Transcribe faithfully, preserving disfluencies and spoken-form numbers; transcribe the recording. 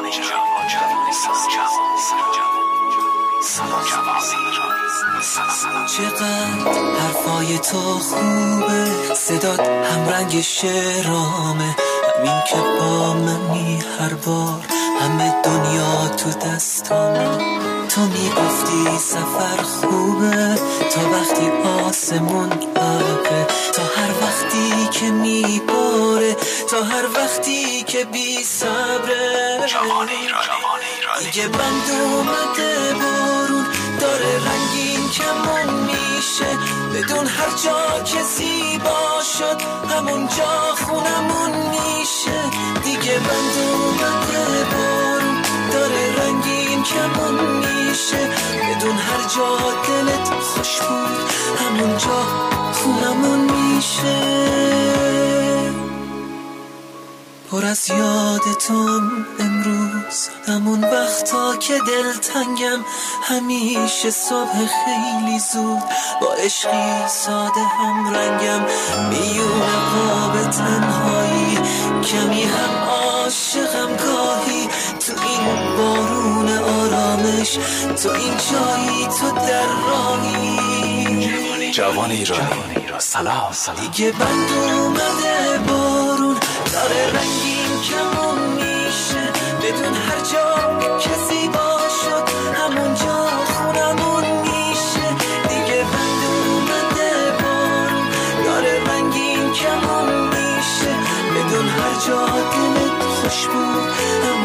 چقدر حرفای تو خوبه، صدات هم رنگ شعرامه، همین که با منی هر بار همه دنیا تو دستامه. تو میگفتی سفر خوبه تا وقتی آسمون آبه، تا هر وقتی که میباره، تا هر وقتی که بی صبره. جوان ایرانی دیگه بند اومده بارون داره رنگین کمون میشه، بدون هر جا که زیبا شد همون جا خونمون میشه. دیگه بند اومده بارون داره رنگین کمون میشه، بدون هر جا دلت خوش بود همون جا خونمون میشه. پر از یادتون امروز همون وقتا که دلتنگم، همیشه صبح خیلی زود با عشقی ساده هم رنگم، میونه قاب تنهایی کمی هم عاشقم گاهی، تو این بارون آرامش، تو این جایی تو در راهی. جوان ایرانی سلام سلام. دیگه بند اومده بارون داره رنگین کمون میشه، بدون هر جا که زیبا شد همون جا خونمون میشه. دیگه بند اومده بارون داره رنگین کمون میشه، بدون هر جا دلت خوش بود